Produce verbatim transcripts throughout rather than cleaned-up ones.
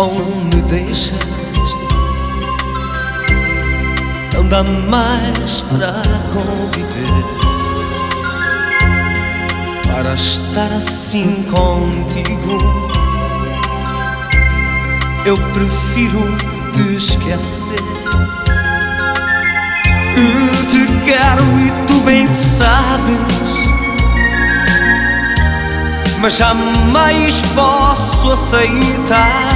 ou me deixas. Não dá mais para conviver, para estar assim contigo. Eu prefiro te esquecer. Que te quero e tu bem sabes, mas jamais posso aceitar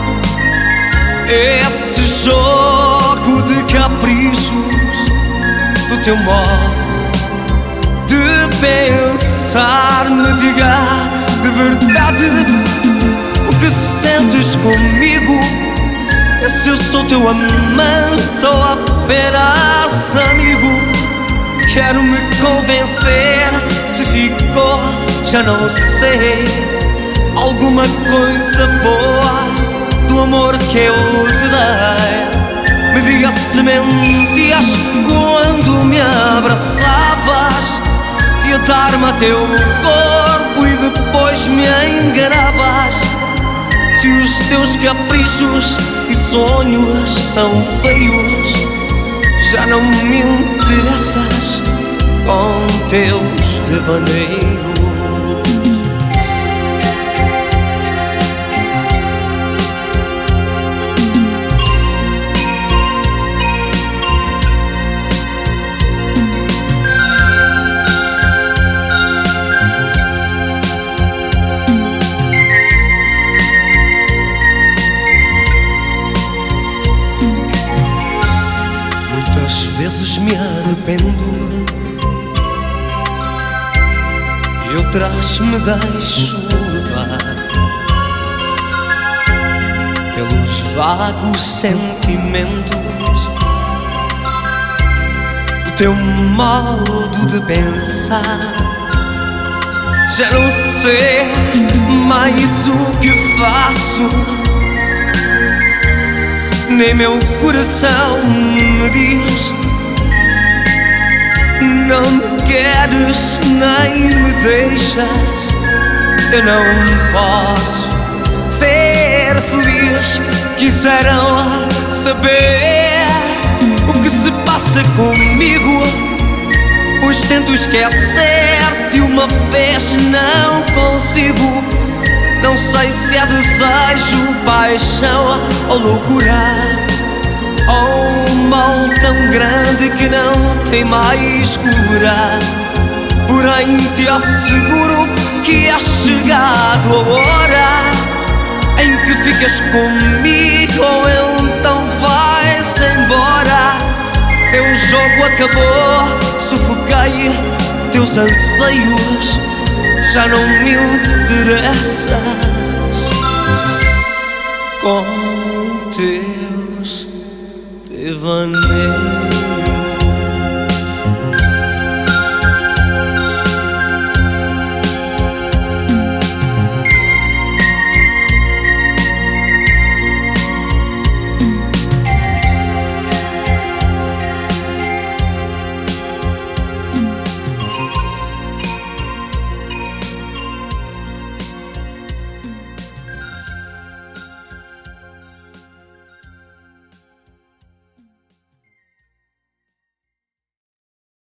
esse jogo de caprichos do teu modo de pensar. Me diga de verdade o que sentes comigo, se eu sou teu amante ou apenas amigo. Quero me convencer, se ficou, já não sei, alguma coisa boa do amor que eu te dei. Me diga se mentias quando me abraçavas, ia dar-me a teu corpo e depois me enganavas. Se os teus caprichos e sonhos são feios, já não me interessas com teus devaneios. Às vezes me arrependo e outras me deixo levar pelos vagos sentimentos do teu modo de pensar. Já não sei mais o que faço, nem meu coração me diz: não me queres nem me deixas. Eu não posso ser feliz. Quiseram saber o que se passa comigo, pois tento esquecer-te uma vez, não consigo. Não sei se é desejo, paixão ou loucura, ou um mal tão grande que não tem mais cura. Porém te asseguro que é chegado a hora em que ficas comigo ou então vais embora. Teu jogo acabou, sufoquei teus anseios, já não me interessas com teus devaneios.